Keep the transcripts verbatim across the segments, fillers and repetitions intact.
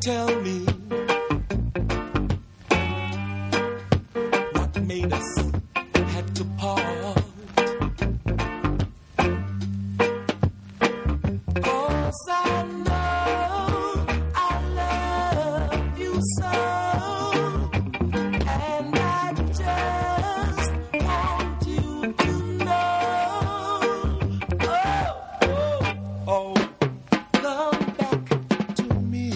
tell me what made us have to part. 'Cause I know I love you so, and I just want you to know. Oh, oh, oh, come back to me.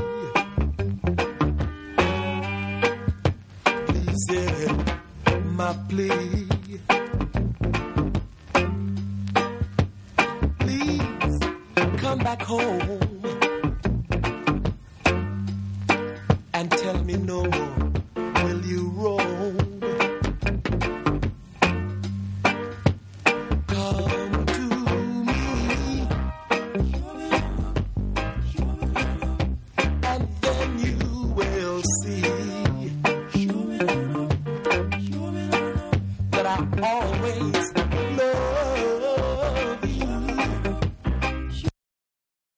Please hear my plea. Please come back home and tell me no more will you roam. Come to me, and then you will see that I always